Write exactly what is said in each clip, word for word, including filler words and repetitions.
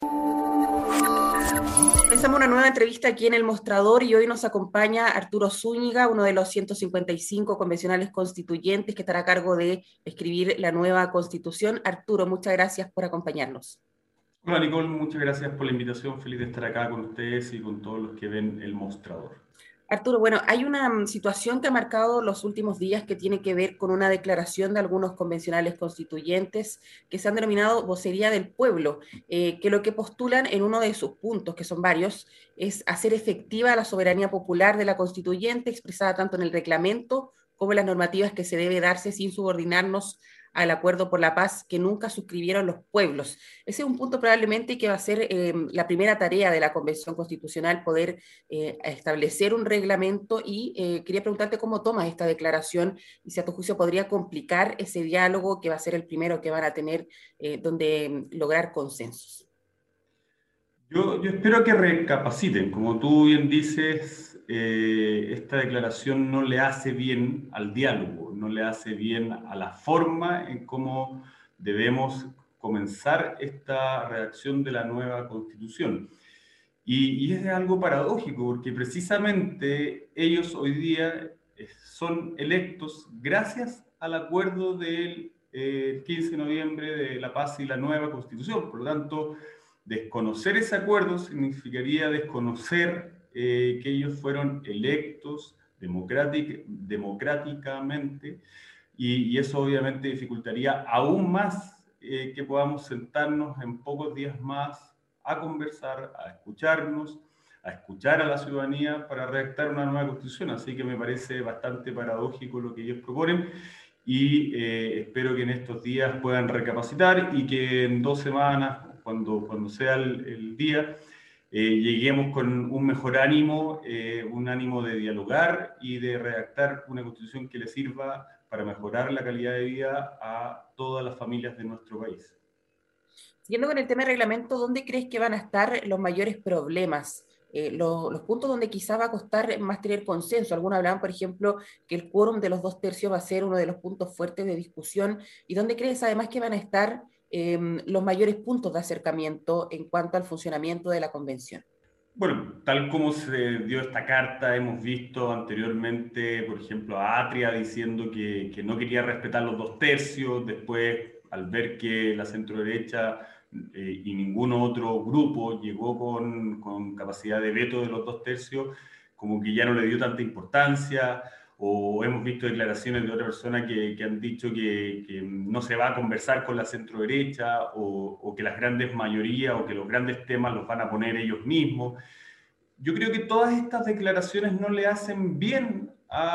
Comenzamos una nueva entrevista aquí en El Mostrador y hoy nos acompaña Arturo Zúñiga, uno de los ciento cincuenta y cinco convencionales constituyentes que estará a cargo de escribir la nueva Constitución. Arturo, muchas gracias por acompañarnos. Hola Nicole, muchas gracias por la invitación. Feliz de estar acá con ustedes y con todos los que ven El Mostrador. Arturo, bueno, hay una um, situación que ha marcado los últimos días que tiene que ver con una declaración de algunos convencionales constituyentes que se han denominado vocería del pueblo, eh, que lo que postulan en uno de sus puntos, que son varios, es hacer efectiva la soberanía popular de la constituyente, expresada tanto en el reglamento como en las normativas que se debe darse sin subordinarnos al acuerdo por la paz que nunca suscribieron los pueblos. Ese es un punto probablemente que va a ser eh, la primera tarea de la Convención Constitucional, poder eh, establecer un reglamento y eh, quería preguntarte cómo tomas esta declaración y si a tu juicio podría complicar ese diálogo que va a ser el primero que van a tener eh, donde lograr consensos. Yo, yo espero que recapaciten. Como tú bien dices, eh, esta declaración no le hace bien al diálogo, no le hace bien a la forma en cómo debemos comenzar esta redacción de la nueva Constitución. Y, y es algo paradójico, porque precisamente ellos hoy día eh, son electos gracias al acuerdo del eh, quince de noviembre de la paz y la nueva Constitución. Por lo tanto, desconocer ese acuerdo significaría desconocer eh, que ellos fueron electos democrátic, democráticamente y, y, eso obviamente dificultaría aún más eh, que podamos sentarnos en pocos días más a conversar, a escucharnos, a escuchar a la ciudadanía para redactar una nueva constitución. Así que me parece bastante paradójico lo que ellos proponen y eh, espero que en estos días puedan recapacitar y que en dos semanas, cuando, cuando sea el, el día, eh, lleguemos con un mejor ánimo, eh, un ánimo de dialogar y de redactar una constitución que le sirva para mejorar la calidad de vida a todas las familias de nuestro país. Siguiendo con el tema de reglamento, ¿dónde crees que van a estar los mayores problemas? Eh, lo, los puntos donde quizá va a costar más tener consenso. Algunos hablaban, por ejemplo, que el quórum de los dos tercios va a ser uno de los puntos fuertes de discusión. ¿Y dónde crees además que van a estar eh, los mayores puntos de acercamiento en cuanto al funcionamiento de la convención? Bueno, tal como se dio esta carta, hemos visto anteriormente, por ejemplo, a Atria diciendo que, que no quería respetar los dos tercios, después al ver que la centroderecha eh, y ningún otro grupo llegó con, con capacidad de veto de los dos tercios, como que ya no le dio tanta importancia, o hemos visto declaraciones de otras personas que, que han dicho que, que, no se va a conversar con la centroderecha o, o que las grandes mayorías o que los grandes temas los van a poner ellos mismos. Yo creo que todas estas declaraciones no le hacen bien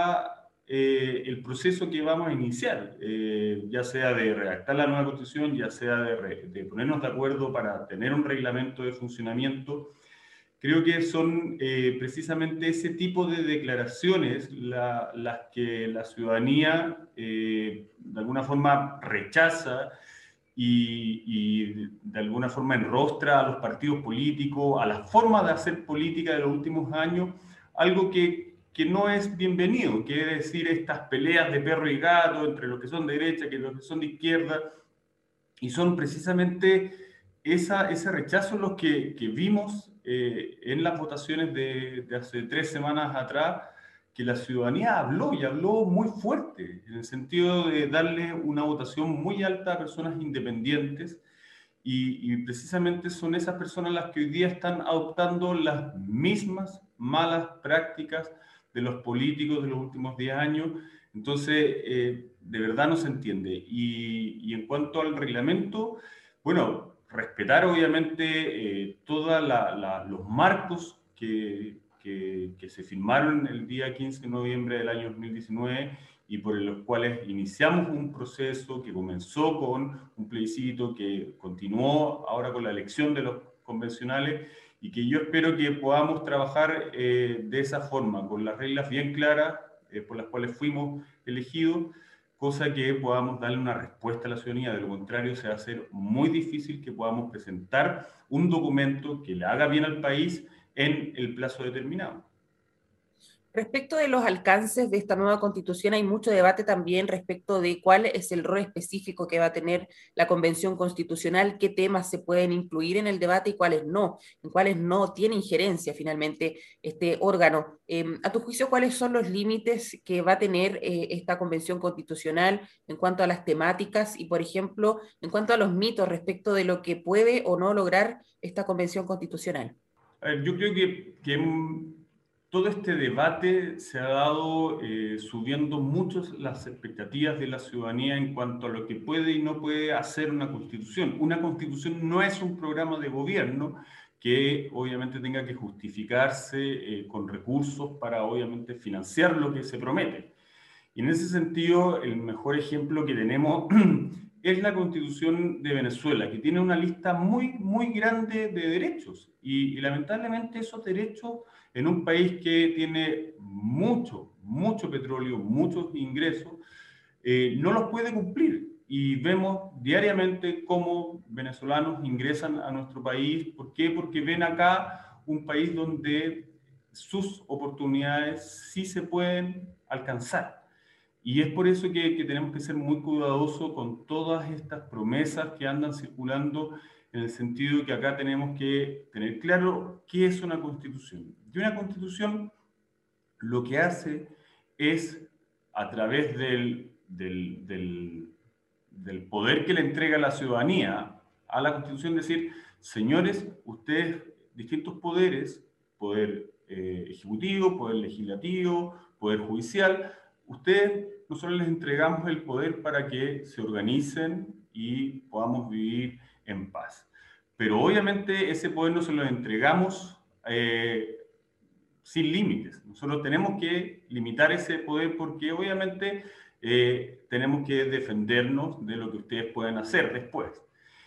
a eh, el proceso que vamos a iniciar, eh, ya sea de redactar la nueva constitución, ya sea de, re, de ponernos de acuerdo para tener un reglamento de funcionamiento. Creo que son eh, precisamente ese tipo de declaraciones la, las que la ciudadanía eh, de alguna forma rechaza y, y de alguna forma enrostra a los partidos políticos, a la forma de hacer política de los últimos años, algo que, que no es bienvenido, que es decir, estas peleas de perro y gato entre los que son de derecha y los que son de izquierda, y son precisamente esa, ese rechazo los que, que vimos eh, en las votaciones de, de hace tres semanas atrás, que la ciudadanía habló y habló muy fuerte, en el sentido de darle una votación muy alta a personas independientes y, y precisamente son esas personas las que hoy día están adoptando las mismas malas prácticas de los políticos de los últimos diez años. Entonces, eh, de verdad no se entiende. Y, y en cuanto al reglamento, bueno, respetar obviamente eh, todos los marcos que, que, que se firmaron el día quince de noviembre del año dos mil diecinueve y por los cuales iniciamos un proceso que comenzó con un plebiscito, que continuó ahora con la elección de los convencionales y que yo espero que podamos trabajar eh, de esa forma, con las reglas bien claras eh, por las cuales fuimos elegidos, cosa que podamos darle una respuesta a la ciudadanía. De lo contrario, se va a hacer muy difícil que podamos presentar un documento que le haga bien al país en el plazo determinado. Respecto de los alcances de esta nueva constitución, hay mucho debate también respecto de cuál es el rol específico que va a tener la convención constitucional, qué temas se pueden incluir en el debate y cuáles no, en cuáles no tiene injerencia finalmente este órgano. Eh, a tu juicio, ¿cuáles son los límites que va a tener eh, esta convención constitucional en cuanto a las temáticas y, por ejemplo, en cuanto a los mitos respecto de lo que puede o no lograr esta convención constitucional? A ver, yo creo que, que mm, todo este debate se ha dado eh, subiendo mucho las expectativas de la ciudadanía en cuanto a lo que puede y no puede hacer una constitución. Una constitución no es un programa de gobierno que obviamente tenga que justificarse eh, con recursos para obviamente financiar lo que se promete. Y en ese sentido, el mejor ejemplo que tenemos es la Constitución de Venezuela, que tiene una lista muy, muy grande de derechos. Y, y lamentablemente esos derechos en un país que tiene mucho, mucho petróleo, muchos ingresos, eh, no los puede cumplir. Y vemos diariamente cómo venezolanos ingresan a nuestro país. ¿Por qué? Porque ven acá un país donde sus oportunidades sí se pueden alcanzar. Y es por eso que, que tenemos que ser muy cuidadosos con todas estas promesas que andan circulando, en el sentido de que acá tenemos que tener claro qué es una constitución. Y una constitución lo que hace es, a través del, del, del, del poder que le entrega la ciudadanía a la constitución, decir, señores, ustedes, distintos poderes, poder eh, ejecutivo, poder legislativo, poder judicial, ustedes, nosotros les entregamos el poder para que se organicen y podamos vivir en paz. Pero obviamente ese poder no se lo entregamos eh, sin límites. Nosotros tenemos que limitar ese poder porque obviamente eh, tenemos que defendernos de lo que ustedes pueden hacer después.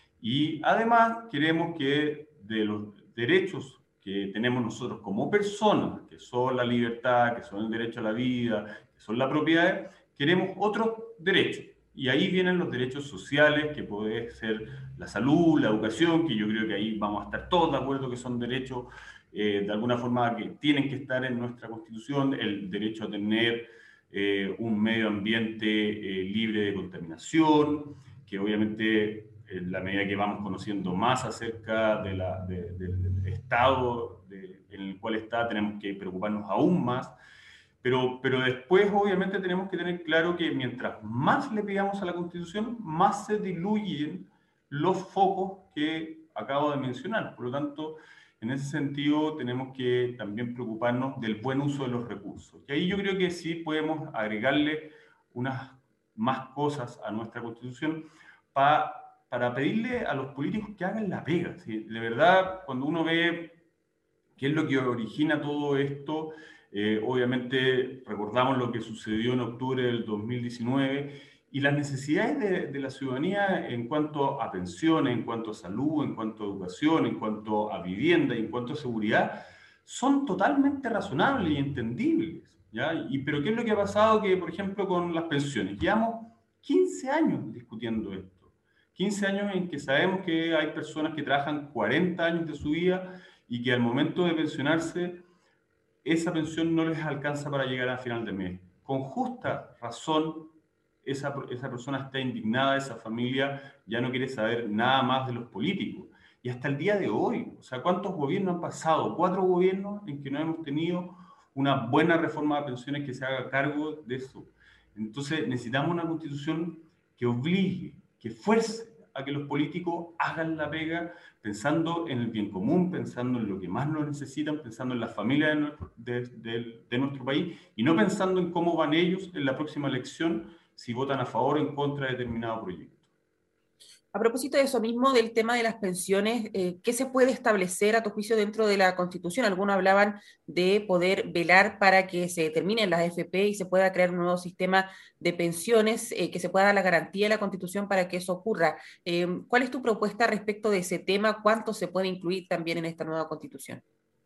Y además queremos que de los derechos que tenemos nosotros como personas, que son la libertad, que son el derecho a la vida, que son la propiedad, queremos otros derechos. Y ahí vienen los derechos sociales, que puede ser la salud, la educación, que yo creo que ahí vamos a estar todos de acuerdo que son derechos eh, de alguna forma que tienen que estar en nuestra Constitución, el derecho a tener eh, un medio ambiente eh, libre de contaminación, que obviamente en la medida que vamos conociendo más acerca de la, de, de, del estado de, en el cual está, tenemos que preocuparnos aún más. Pero, pero después, obviamente, tenemos que tener claro que mientras más le pidamos a la Constitución, más se diluyen los focos que acabo de mencionar. Por lo tanto, en ese sentido, tenemos que también preocuparnos del buen uso de los recursos. Y ahí yo creo que sí podemos agregarle unas más cosas a nuestra Constitución para para pedirle a los políticos que hagan la pega. ¿Sí? De verdad, cuando uno ve qué es lo que origina todo esto, eh, obviamente recordamos lo que sucedió en octubre del dos mil diecinueve y las necesidades de, de la ciudadanía en cuanto a pensiones, en cuanto a salud, en cuanto a educación, en cuanto a vivienda y en cuanto a seguridad, son totalmente razonables y entendibles. ¿Ya? Y, pero ¿qué es lo que ha pasado? Que, por ejemplo, con las pensiones, llevamos quince años discutiendo esto. quince años en que sabemos que hay personas que trabajan cuarenta años de su vida y que al momento de pensionarse, esa pensión no les alcanza para llegar al final de mes. Con justa razón, esa, esa persona está indignada, esa familia ya no quiere saber nada más de los políticos. Y hasta el día de hoy, o sea, ¿cuántos gobiernos han pasado? Cuatro gobiernos en que no hemos tenido una buena reforma de pensiones que se haga cargo de eso. Entonces necesitamos una constitución que obligue, que fuerce a que los políticos hagan la pega pensando en el bien común, pensando en lo que más lo necesitan, pensando en las familias de nuestro, de, de, de nuestro país y no pensando en cómo van ellos en la próxima elección si votan a favor o en contra de determinado proyecto. A propósito de eso mismo, del tema de las pensiones, eh, ¿qué se puede establecer a tu juicio dentro de la Constitución? Algunos hablaban de poder velar para que se terminen las A F P y se pueda crear un nuevo sistema de pensiones, eh, que se pueda dar la garantía de la Constitución para que eso ocurra. Eh, ¿Cuál es tu propuesta respecto de ese tema? ¿Cuánto se puede incluir también en esta nueva Constitución?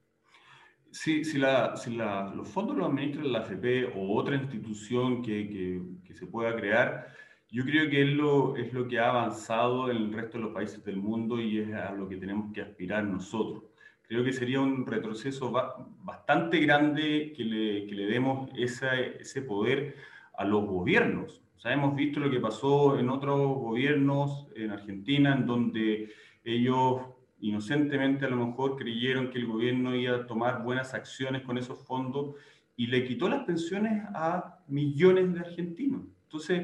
Si, si, la, si la, los fondos los administra la A F P o otra institución que, que, que se pueda crear, yo creo que es lo, es lo que ha avanzado en el resto de los países del mundo y es a lo que tenemos que aspirar nosotros. creo que sería un retroceso ba bastante grande que le, que le demos esa, ese poder a los gobiernos. O sea, hemos visto lo que pasó en otros gobiernos en Argentina, en donde ellos inocentemente a lo mejor creyeron que el gobierno iba a tomar buenas acciones con esos fondos y le quitó las pensiones a millones de argentinos. Entonces,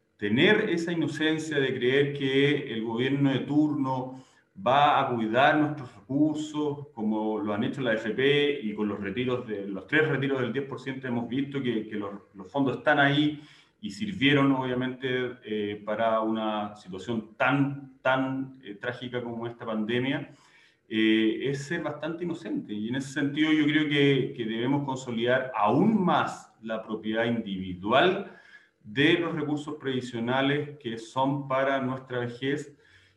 tener esa inocencia de creer que el gobierno de turno va a cuidar nuestros recursos, como lo han hecho la A F P y con los retiros de los tres retiros del diez por ciento hemos visto que, que los, los fondos están ahí y sirvieron obviamente eh, para una situación tan, tan eh, trágica como esta pandemia, eh, es ser bastante inocente. Y en ese sentido yo creo que, que debemos consolidar aún más la propiedad individual de los recursos previsionales que son para nuestra vejez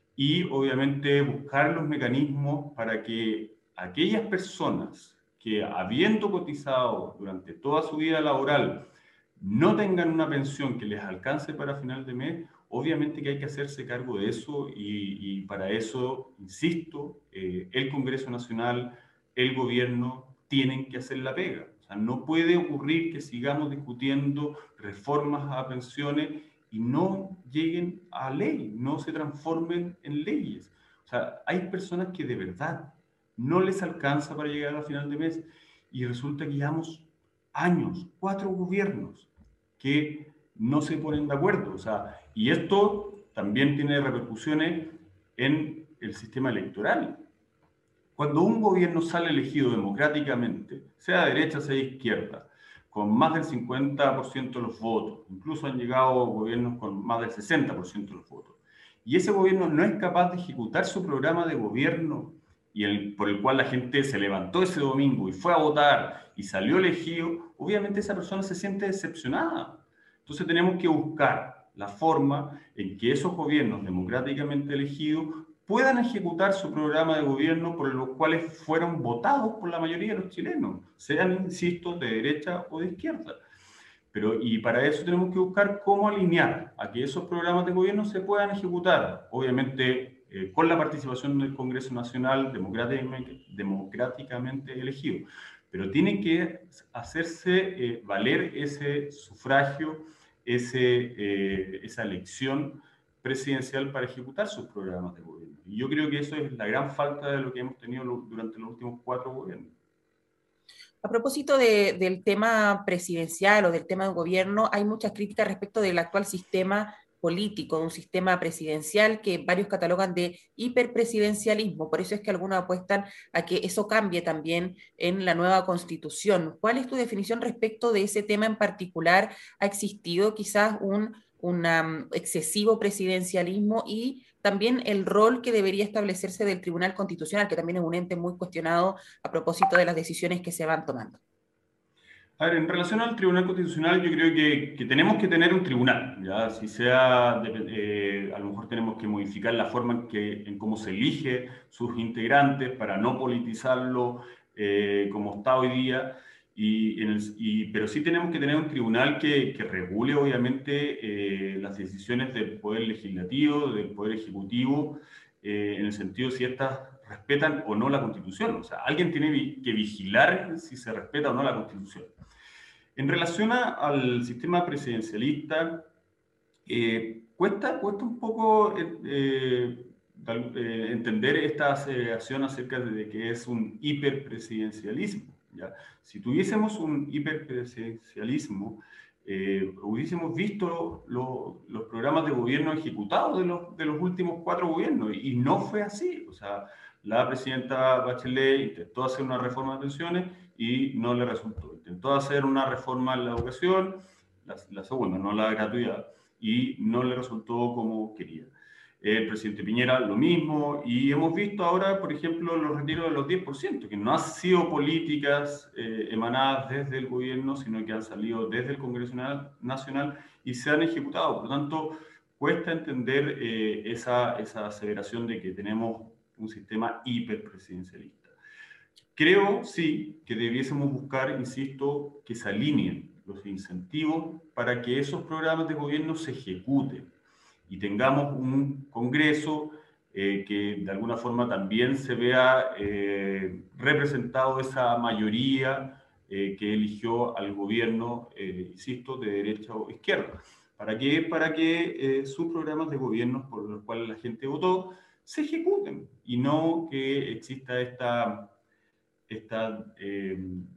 y obviamente buscar los mecanismos para que aquellas personas que habiendo cotizado durante toda su vida laboral no tengan una pensión que les alcance para final de mes, obviamente que hay que hacerse cargo de eso y, y para eso, insisto, eh, el Congreso Nacional, el gobierno tienen que hacer la pega. O sea, no puede ocurrir que sigamos discutiendo reformas a pensiones y no lleguen a ley, no se transformen en leyes. O sea, hay personas que de verdad no les alcanza para llegar a final de mes y resulta que llevamos años, cuatro gobiernos que no se ponen de acuerdo. O sea, y esto también tiene repercusiones en el sistema electoral. Cuando un gobierno sale elegido democráticamente, sea de derecha, sea de izquierda, con más del cincuenta por ciento de los votos, incluso han llegado gobiernos con más del sesenta por ciento de los votos, y ese gobierno no es capaz de ejecutar su programa de gobierno y el, por el cual la gente se levantó ese domingo y fue a votar y salió elegido, obviamente esa persona se siente decepcionada. Entonces tenemos que buscar la forma en que esos gobiernos democráticamente elegidos puedan ejecutar su programa de gobierno por los cuales fueron votados por la mayoría de los chilenos, sean, insisto, de derecha o de izquierda. Pero, y para eso tenemos que buscar cómo alinear a que esos programas de gobierno se puedan ejecutar, obviamente eh, con la participación del Congreso Nacional democráticamente, democráticamente elegido. Pero tiene que hacerse eh, valer ese sufragio, ese, eh, esa elección presidencial para ejecutar sus programas de gobierno. Y yo creo que eso es la gran falta de lo que hemos tenido durante los últimos cuatro gobiernos. A propósito de, del tema presidencial o del tema de gobierno, hay muchas críticas respecto del actual sistema político, de un sistema presidencial que varios catalogan de hiperpresidencialismo. Por eso es que algunos apuestan a que eso cambie también en la nueva constitución. ¿Cuál es tu definición respecto de ese tema en particular? ¿Ha existido quizás un un um, excesivo presidencialismo y también el rol que debería establecerse del Tribunal Constitucional, que también es un ente muy cuestionado a propósito de las decisiones que se van tomando? A ver, en relación al Tribunal Constitucional, yo creo que, que tenemos que tener un tribunal, ¿ya? Si sea, eh, a lo mejor tenemos que modificar la forma en, que, en cómo se elige sus integrantes para no politizarlo eh, como está hoy día, y, en el, y, pero sí tenemos que tener un tribunal que, que regule, obviamente, eh, las decisiones del Poder Legislativo, del Poder Ejecutivo, eh, en el sentido de si estas respetan o no la Constitución. O sea, alguien tiene que vigilar si se respeta o no la Constitución. En relación a, al sistema presidencialista, eh, cuesta, cuesta un poco eh, eh, eh, entender esta aceleración acerca de que es un hiperpresidencialismo. ¿Ya? Si tuviésemos un hiperpresidencialismo, eh, hubiésemos visto lo, los programas de gobierno ejecutados de los, de los últimos cuatro gobiernos, y no fue así. O sea, la presidenta Bachelet intentó hacer una reforma de pensiones y no le resultó. Intentó hacer una reforma en la educación, la, la segunda, no la gratuidad, y no le resultó como quería. El presidente Piñera lo mismo, y hemos visto ahora, por ejemplo, los retiros de los diez por ciento, que no han sido políticas eh, emanadas desde el gobierno, sino que han salido desde el Congreso Nacional y se han ejecutado. Por lo tanto, cuesta entender eh, esa, esa aseveración de que tenemos un sistema hiperpresidencialista. Creo, sí, que debiésemos buscar, insisto, que se alineen los incentivos para que esos programas de gobierno se ejecuten y tengamos un Congreso eh, que de alguna forma también se vea eh, representado esa mayoría eh, que eligió al gobierno, eh, insisto, de derecha o izquierda. ¿Para qué? Para que eh, sus programas de gobierno por los cuales la gente votó se ejecuten y no que exista esta, esta eh,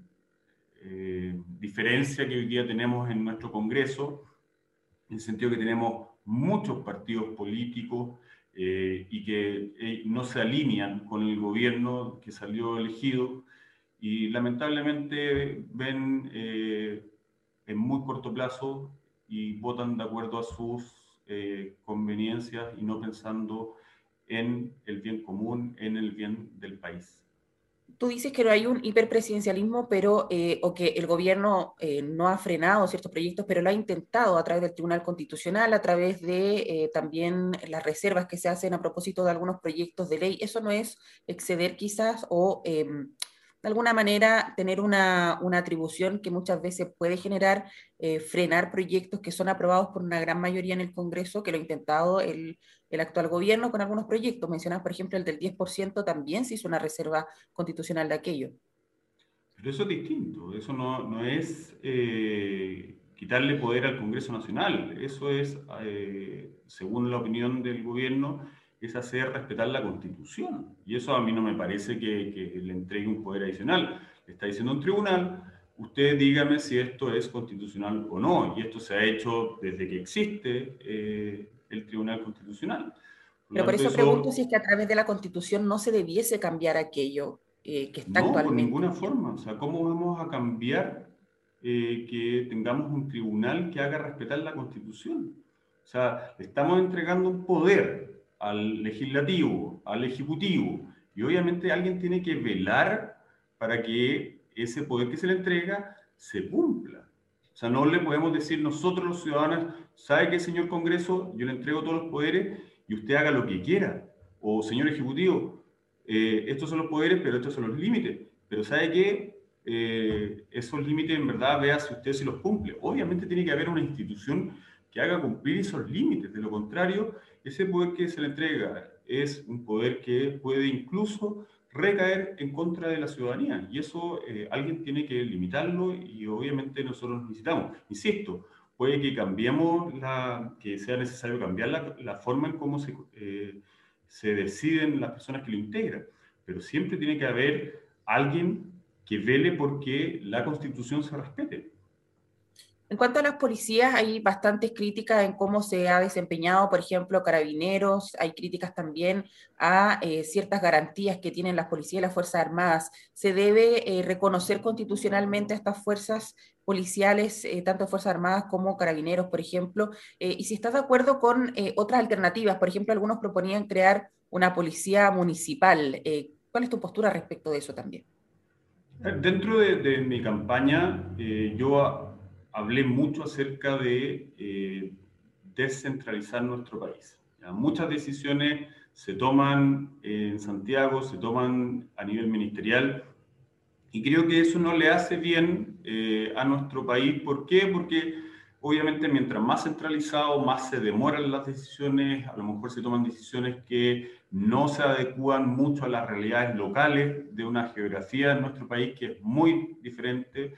eh, diferencia que hoy día tenemos en nuestro Congreso, en el sentido que tenemos muchos partidos políticos eh, y que eh, no se alinean con el gobierno que salió elegido y lamentablemente ven eh, en muy corto plazo y votan de acuerdo a sus eh, conveniencias y no pensando en el bien común, en el bien del país. Tú dices que no hay un hiperpresidencialismo, pero, eh, o que el gobierno eh, no ha frenado ciertos proyectos, pero lo ha intentado a través del Tribunal Constitucional, a través de eh, también las reservas que se hacen a propósito de algunos proyectos de ley. ¿Eso no es exceder quizás o eh, de alguna manera tener una, una atribución que muchas veces puede generar eh, frenar proyectos que son aprobados por una gran mayoría en el Congreso, que lo ha intentado el, el actual gobierno con algunos proyectos? Mencionas, por ejemplo, el del diez por ciento, también se hizo una reserva constitucional de aquello. Pero eso es distinto, eso no, no es eh, quitarle poder al Congreso Nacional, eso es, eh, según la opinión del gobierno, es hacer respetar la Constitución. Y eso a mí no me parece que, que le entregue un poder adicional. Le está diciendo un tribunal, usted dígame si esto es constitucional o no. Y esto se ha hecho desde que existe eh, el Tribunal Constitucional. Por lo Pero por tanto, eso pregunto eso si es que a través de la Constitución no se debiese cambiar aquello eh, que está no, por actualmente ninguna vigente. forma. O sea, ¿cómo vamos a cambiar eh, que tengamos un tribunal que haga respetar la Constitución? O sea, le estamos entregando un poder al legislativo, al ejecutivo, y obviamente alguien tiene que velar para que ese poder que se le entrega se cumpla. O sea, no le podemos decir nosotros los ciudadanos, ¿sabe qué, señor Congreso? Yo le entrego todos los poderes y usted haga lo que quiera. O señor Ejecutivo, eh, estos son los poderes, pero estos son los límites. Pero ¿sabe qué? Eh, esos límites en verdad vea si usted se los cumple. Obviamente tiene que haber una institución que haga cumplir esos límites. De lo contrario, ese poder que se le entrega es un poder que puede incluso recaer en contra de la ciudadanía. Y eso eh, alguien tiene que limitarlo y obviamente nosotros lo necesitamos. Insisto, puede que cambiemos, la, que sea necesario cambiar la, la forma en cómo se... Eh, se deciden las personas que lo integran, pero siempre tiene que haber alguien que vele porque la Constitución se respete. En cuanto a las policías, hay bastantes críticas en cómo se ha desempeñado, por ejemplo, Carabineros, hay críticas también a eh, ciertas garantías que tienen las policías y las Fuerzas Armadas. ¿Se debe eh, reconocer constitucionalmente a estas fuerzas policiales, eh, tanto Fuerzas Armadas como Carabineros, por ejemplo? Eh, y si estás de acuerdo con eh, otras alternativas, por ejemplo, algunos proponían crear una policía municipal. Eh, ¿cuál es tu postura respecto de eso también? Dentro de, de mi campaña, eh, yo a, hablé mucho acerca de eh, descentralizar nuestro país. ¿Ya? Muchas decisiones se toman en Santiago, se toman a nivel ministerial, y creo que eso no le hace bien eh, a nuestro país. ¿Por qué? Porque obviamente mientras más centralizado, más se demoran las decisiones, a lo mejor se toman decisiones que no se adecúan mucho a las realidades locales de una geografía en nuestro país que es muy diferente.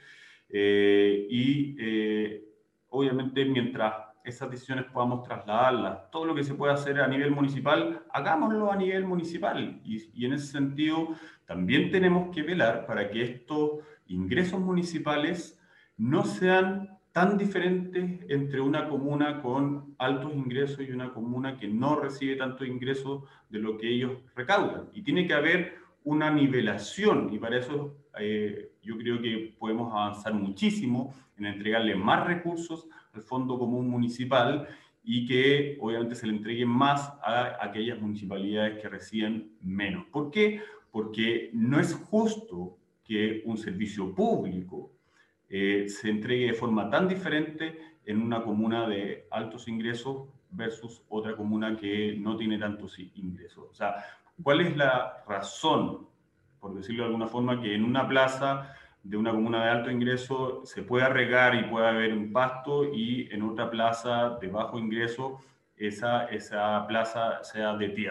Eh, y eh, obviamente mientras esas decisiones podamos trasladarlas, todo lo que se puede hacer a nivel municipal, hagámoslo a nivel municipal. Y, y en ese sentido también tenemos que velar para que estos ingresos municipales no sean tan diferentes entre una comuna con altos ingresos y una comuna que no recibe tantos ingresos de lo que ellos recaudan. Y tiene que haber una nivelación, y para eso eh, yo creo que podemos avanzar muchísimo en entregarle más recursos al Fondo Común Municipal y que obviamente se le entreguen más a aquellas municipalidades que reciben menos. ¿Por qué? Porque no es justo que un servicio público eh, se entregue de forma tan diferente en una comuna de altos ingresos versus otra comuna que no tiene tantos ingresos. O sea, ¿cuál es la razón, por decirlo de alguna forma, que en una plaza de una comuna de alto ingreso se pueda regar y pueda haber un pasto y en otra plaza de bajo ingreso esa, esa plaza sea de tierra?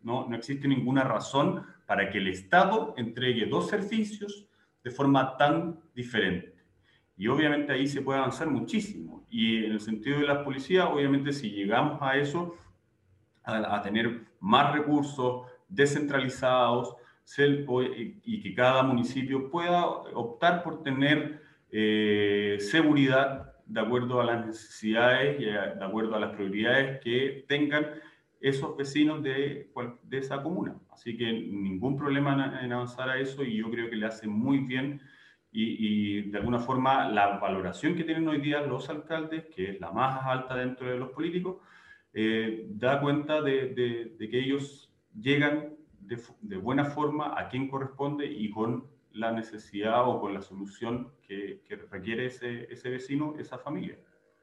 No, no existe ninguna razón para que el Estado entregue dos servicios de forma tan diferente. Y obviamente ahí se puede avanzar muchísimo. Y en el sentido de las policías, obviamente si llegamos a eso, a, a tener más recursos descentralizados ser, y que cada municipio pueda optar por tener eh, seguridad de acuerdo a las necesidades y a, de acuerdo a las prioridades que tengan esos vecinos de, de esa comuna. Así que ningún problema en, en avanzar a eso y yo creo que le hace muy bien y, y de alguna forma la valoración que tienen hoy día los alcaldes, que es la más alta dentro de los políticos, eh, da cuenta de, de, de que ellos llegan de, de buena forma a quien corresponde y con la necesidad o con la solución que, que requiere ese, ese vecino, esa familia.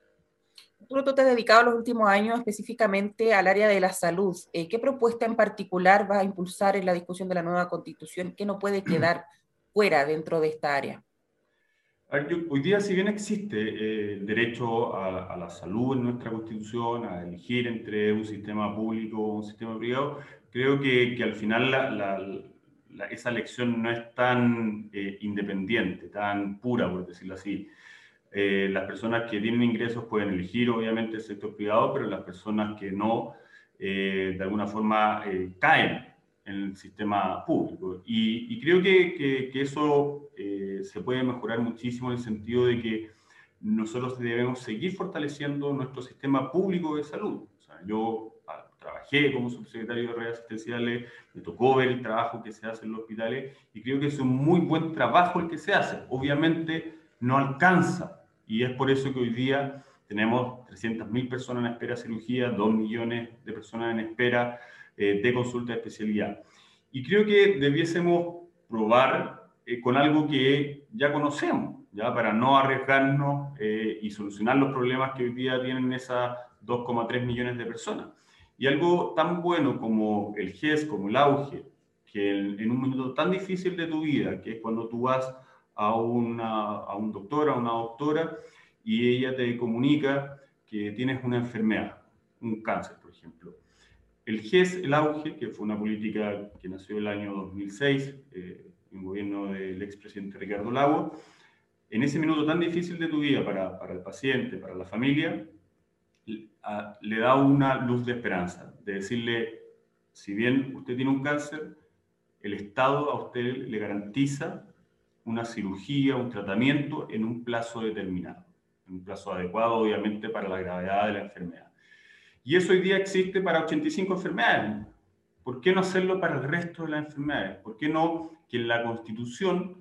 Tú te has dedicado los últimos años específicamente al área de la salud. Eh, ¿Qué propuesta en particular vas a impulsar en la discusión de la nueva constitución? ¿Qué no puede quedar fuera dentro de esta área? A ver, yo, hoy día, si bien existe eh, el derecho a, a la salud en nuestra Constitución, a elegir entre un sistema público o un sistema privado, creo que, que al final la, la, la, esa elección no es tan eh, independiente, tan pura, por decirlo así. Eh, las personas que tienen ingresos pueden elegir, obviamente, el sector privado, pero las personas que no, eh, de alguna forma, eh, caen en el sistema público. Y, y creo que, que, que eso eh, se puede mejorar muchísimo en el sentido de que nosotros debemos seguir fortaleciendo nuestro sistema público de salud. O sea, yo ah, trabajé como subsecretario de redes asistenciales, me tocó ver el trabajo que se hace en los hospitales y creo que es un muy buen trabajo el que se hace. Obviamente no alcanza y es por eso que hoy día tenemos trescientas mil personas en espera de cirugía, dos millones de personas en espera eh, de consulta de especialidad. Y creo que debiésemos probar eh, con algo que ya conocemos, ¿ya? Para no arriesgarnos eh, y solucionar los problemas que hoy día tienen esas dos coma tres millones de personas. Y algo tan bueno como el G E S, como el auge, que en, en un minuto tan difícil de tu vida, que es cuando tú vas a, una, a un doctor, a una doctora, y ella te comunica que tienes una enfermedad, un cáncer, por ejemplo. El G E S, el auge, que fue una política que nació el año dos mil seis, eh, en el gobierno del expresidente Ricardo Lagos, en ese minuto tan difícil de tu vida para, para el paciente, para la familia, a, le da una luz de esperanza, de decirle, si bien usted tiene un cáncer, el Estado a usted le garantiza una cirugía, un tratamiento en un plazo determinado, en un plazo adecuado, obviamente, para la gravedad de la enfermedad. Y eso hoy día existe para ochenta y cinco enfermedades. ¿Por qué no hacerlo para el resto de las enfermedades? ¿Por qué no que la Constitución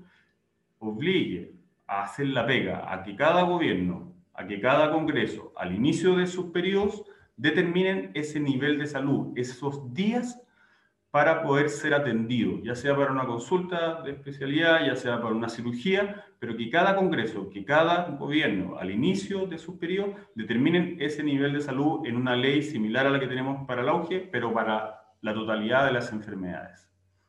obligue a hacer la pega, a que cada gobierno, a que cada congreso, al inicio de sus periodos, determinen ese nivel de salud, esos días para poder ser atendido, ya sea para una consulta de especialidad, ya sea para una cirugía, pero que cada congreso, que cada gobierno al inicio de sus periodos determinen ese nivel de salud en una ley similar a la que tenemos para el auge, pero para la totalidad de las enfermedades.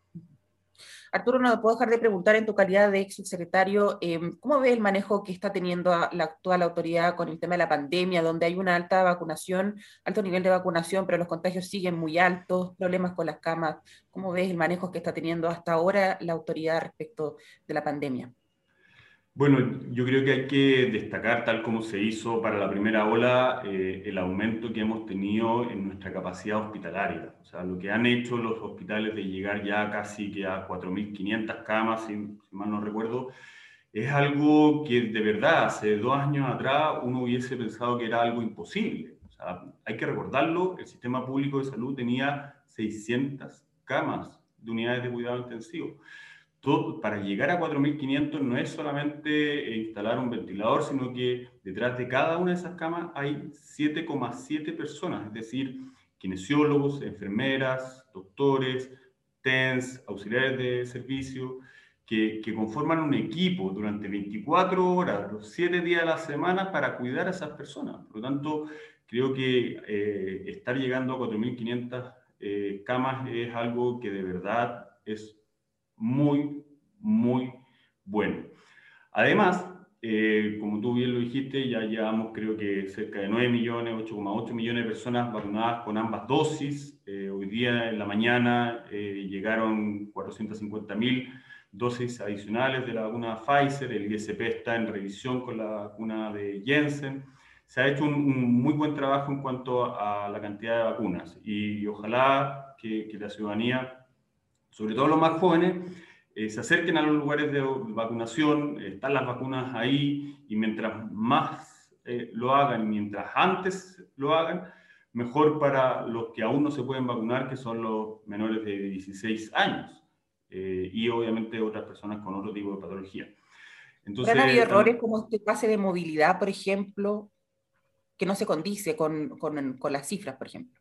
Arturo, no puedo dejar de preguntar en tu calidad de ex subsecretario, eh, ¿cómo ves el manejo que está teniendo la actual autoridad con el tema de la pandemia, donde hay una alta vacunación, alto nivel de vacunación, pero los contagios siguen muy altos, problemas con las camas? ¿Cómo ves el manejo que está teniendo hasta ahora la autoridad respecto de la pandemia? Bueno, yo creo que hay que destacar, tal como se hizo para la primera ola, eh, el aumento que hemos tenido en nuestra capacidad hospitalaria. O sea, lo que han hecho los hospitales de llegar ya casi que a cuatro mil quinientas camas, si, si mal no recuerdo, es algo que de verdad hace dos años atrás uno hubiese pensado que era algo imposible. O sea, hay que recordarlo, el sistema público de salud tenía seiscientas camas de unidades de cuidado intensivo. Todo, para llegar a cuatro mil quinientos no es solamente instalar un ventilador, sino que detrás de cada una de esas camas hay siete coma siete personas, es decir, kinesiólogos, enfermeras, doctores, T E N S, auxiliares de servicio, que, que conforman un equipo durante veinticuatro horas, los siete días de la semana para cuidar a esas personas. Por lo tanto, creo que eh, estar llegando a cuatro mil quinientas eh, camas es algo que de verdad es muy, muy bueno. Además, eh, como tú bien lo dijiste, ya llevamos creo que cerca de nueve millones, ocho coma ocho millones de personas vacunadas con ambas dosis. Eh, hoy día en la mañana eh, llegaron cuatrocientas cincuenta mil dosis adicionales de la vacuna Pfizer, el I S P está en revisión con la vacuna de Janssen. Se ha hecho un, un muy buen trabajo en cuanto a, a la cantidad de vacunas y, y ojalá que, que la ciudadanía, sobre todo los más jóvenes, eh, se acerquen a los lugares de vacunación, eh, están las vacunas ahí y mientras más eh, lo hagan, mientras antes lo hagan, mejor para los que aún no se pueden vacunar, que son los menores de dieciséis años eh, y obviamente otras personas con otro tipo de patología. ¿Pero han habido Entonces, errores como este pase de movilidad, por ejemplo, que no se condice con, con, con las cifras, por ejemplo?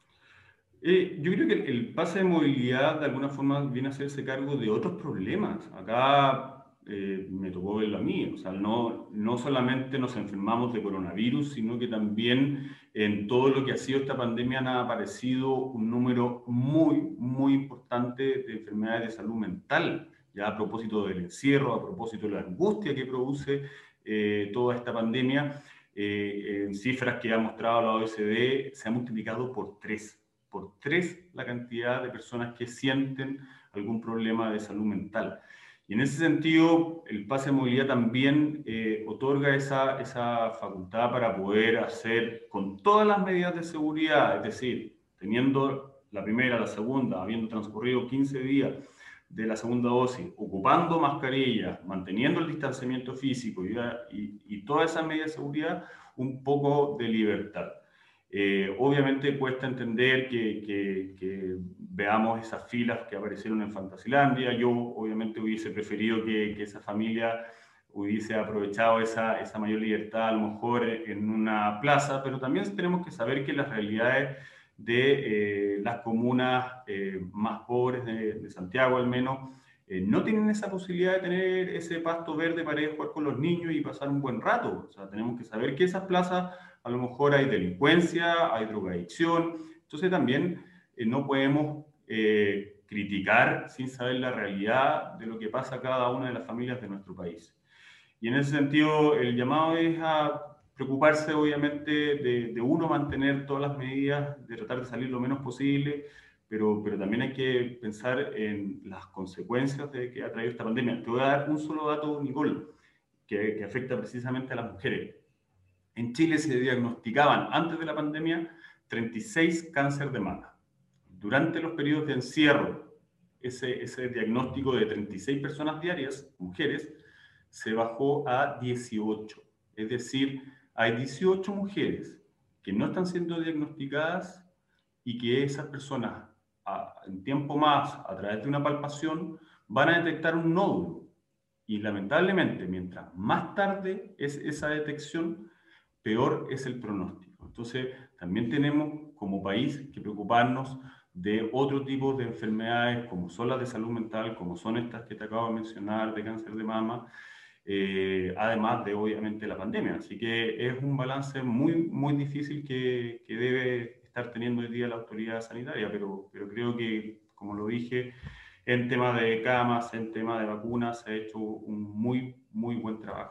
Eh, yo creo que el, el pase de movilidad de alguna forma viene a hacerse cargo de otros problemas. Acá eh, me tocó verlo a mí, o sea, no, no solamente nos enfermamos de coronavirus, sino que también en todo lo que ha sido esta pandemia han aparecido un número muy, muy importante de enfermedades de salud mental, ya a propósito del encierro, a propósito de la angustia que produce eh, toda esta pandemia. Eh, en cifras que ha mostrado la O E C D, se ha multiplicado por tres por tres la cantidad de personas que sienten algún problema de salud mental. Y en ese sentido, el pase de movilidad también eh, otorga esa, esa facultad para poder hacer con todas las medidas de seguridad, es decir, teniendo la primera, la segunda, habiendo transcurrido quince días de la segunda dosis, ocupando mascarillas, manteniendo el distanciamiento físico y, y, y todas esas medidas de seguridad, un poco de libertad. Eh, obviamente cuesta entender que, que, que veamos esas filas que aparecieron en Fantasilandia. Yo obviamente hubiese preferido que, que esa familia hubiese aprovechado esa, esa mayor libertad a lo mejor en una plaza, pero también tenemos que saber que las realidades de eh, las comunas eh, más pobres de, de Santiago al menos eh, no tienen esa posibilidad de tener ese pasto verde para ir a jugar con los niños y pasar un buen rato. O sea, tenemos que saber que esas plazas a lo mejor hay delincuencia, hay drogadicción, entonces también eh, no podemos eh, criticar sin saber la realidad de lo que pasa a cada una de las familias de nuestro país. Y en ese sentido, el llamado es a preocuparse obviamente de, de uno mantener todas las medidas, de tratar de salir lo menos posible, pero, pero también hay que pensar en las consecuencias de que ha traído esta pandemia. Te voy a dar un solo dato, Nicole, que, que afecta precisamente a las mujeres. En Chile se diagnosticaban antes de la pandemia treinta y seis cáncer de mama. Durante los periodos de encierro, ese, ese diagnóstico de treinta y seis personas diarias, mujeres, se bajó a dieciocho. Es decir, hay dieciocho mujeres que no están siendo diagnosticadas y que esas personas, a, en tiempo más, a través de una palpación, van a detectar un nódulo. Y lamentablemente, mientras más tarde es esa detección, peor es el pronóstico. Entonces, también tenemos como país que preocuparnos de otro tipo de enfermedades como son las de salud mental, como son estas que te acabo de mencionar, de cáncer de mama, eh, además de obviamente la pandemia. Así que es un balance muy, muy difícil que, que debe estar teniendo hoy día la autoridad sanitaria, pero, pero creo que, como lo dije, en tema de camas, en tema de vacunas, se ha hecho un muy, muy buen trabajo.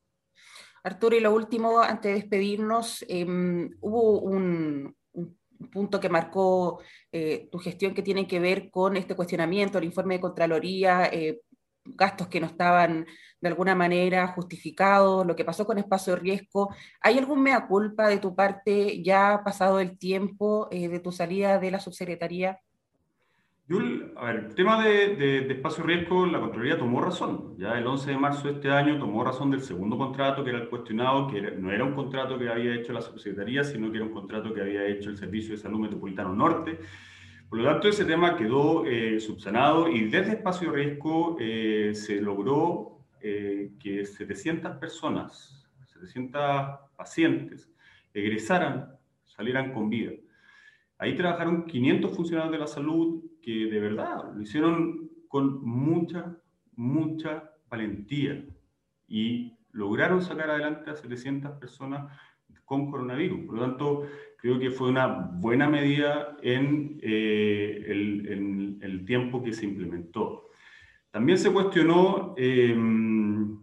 Arturo, y lo último, antes de despedirnos, eh, hubo un, un, punto que marcó eh, tu gestión que tiene que ver con este cuestionamiento, el informe de Contraloría, eh, gastos que no estaban de alguna manera justificados, lo que pasó con Espacio Riesgo. ¿Hay algún mea culpa de tu parte ya pasado el tiempo eh, de tu salida de la subsecretaría? Yo, a ver, el tema de, de, de espacio riesgo, la Contraloría tomó razón. Ya el once de marzo de este año tomó razón del segundo contrato, que era el cuestionado, que era, no era un contrato que había hecho la subsecretaría, sino que era un contrato que había hecho el Servicio de Salud Metropolitano Norte. Por lo tanto, ese tema quedó eh, subsanado y desde espacio riesgo eh, se logró eh, que setecientas personas, setecientos pacientes, egresaran, salieran con vida. Ahí trabajaron quinientos funcionarios de la salud que de verdad lo hicieron con mucha, mucha valentía y lograron sacar adelante a setecientas personas con coronavirus. Por lo tanto, creo que fue una buena medida en, eh, el, en el tiempo que se implementó. También se cuestionó eh,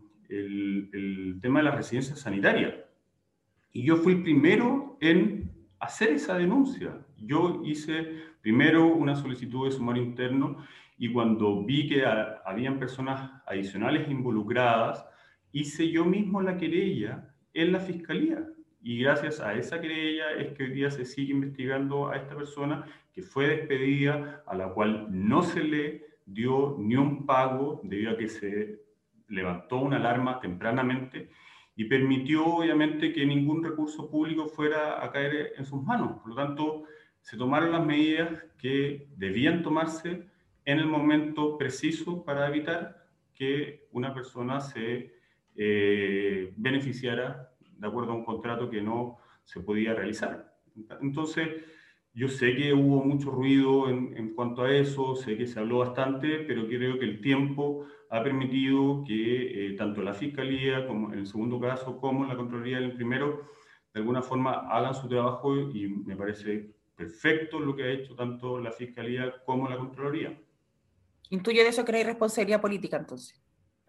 el, el tema de la residencia sanitaria. Y yo fui el primero en hacer esa denuncia. Yo hice primero una solicitud de sumario interno y cuando vi que a, habían personas adicionales involucradas, hice yo mismo la querella en la fiscalía. Y gracias a esa querella es que hoy día se sigue investigando a esta persona que fue despedida, a la cual no se le dio ni un pago debido a que se levantó una alarma tempranamente y permitió obviamente que ningún recurso público fuera a caer en sus manos. Por lo tanto, se tomaron las medidas que debían tomarse en el momento preciso para evitar que una persona se eh, beneficiara de acuerdo a un contrato que no se podía realizar. Entonces, yo sé que hubo mucho ruido en, en cuanto a eso, sé que se habló bastante, pero creo que el tiempo ha permitido que eh, tanto la Fiscalía, como en el segundo caso, como la Contraloría en el primero, de alguna forma hagan su trabajo y me parece perfecto lo que ha hecho tanto la Fiscalía como la Contraloría. Intuyo de eso que no hay responsabilidad política, entonces.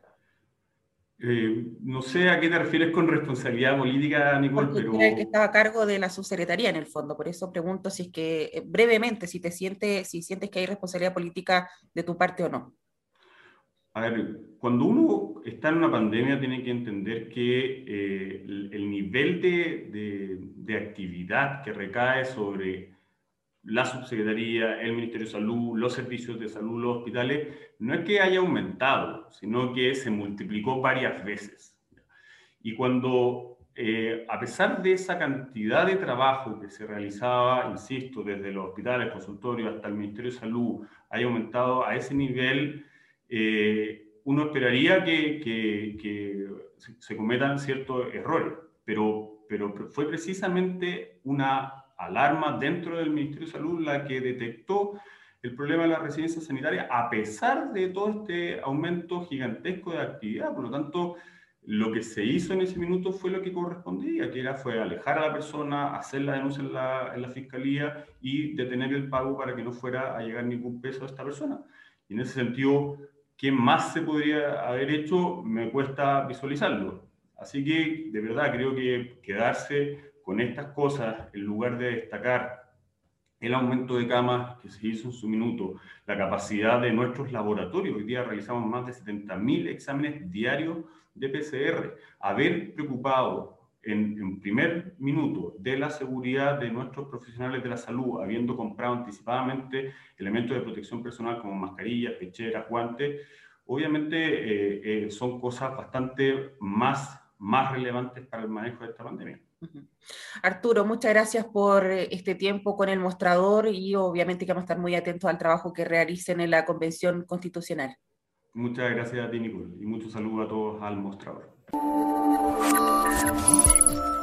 Eh, no sé a qué te refieres con responsabilidad política, Nicole, Porque tú eras el que pero estaba a cargo de la subsecretaría en el fondo, por eso pregunto si es que, eh, brevemente, si te sientes, si sientes que hay responsabilidad política de tu parte o no. a ver, cuando uno está en una pandemia tiene que entender que eh, el, el, nivel de, de, de actividad que recae sobre la subsecretaría, el Ministerio de Salud, los servicios de salud, los hospitales, no es que haya aumentado, sino que se multiplicó varias veces. Y cuando, eh, a pesar de esa cantidad de trabajo que se realizaba, insisto, desde los hospitales, consultorios hasta el Ministerio de Salud, haya aumentado a ese nivel, eh, uno esperaría que, que, que se cometan ciertos errores, pero, pero fue precisamente una alarma dentro del Ministerio de Salud la que detectó el problema de la residencia sanitaria a pesar de todo este aumento gigantesco de actividad. Por lo tanto, lo que se hizo en ese minuto fue lo que correspondía, que era fue alejar a la persona, hacer la denuncia en la, en la fiscalía y detener el pago para que no fuera a llegar ningún peso a esta persona. Y en ese sentido, ¿qué más se podría haber hecho? Me cuesta visualizarlo. Así que, de verdad, creo que quedarse con estas cosas en lugar de destacar el aumento de camas que se hizo en su minuto, la capacidad de nuestros laboratorios. Hoy día realizamos más de setenta mil exámenes diarios de P C R. Haber preocupado en, en primer minuto de la seguridad de nuestros profesionales de la salud, habiendo comprado anticipadamente elementos de protección personal como mascarillas, pecheras, guantes, obviamente eh, eh, son cosas bastante más, más relevantes para el manejo de esta pandemia. Uh-huh. Arturo, muchas gracias por este tiempo con el mostrador y obviamente que vamos a estar muy atentos al trabajo que realicen en la Convención Constitucional. Muchas gracias a ti, Nicole, y muchos saludos a todos al mostrador.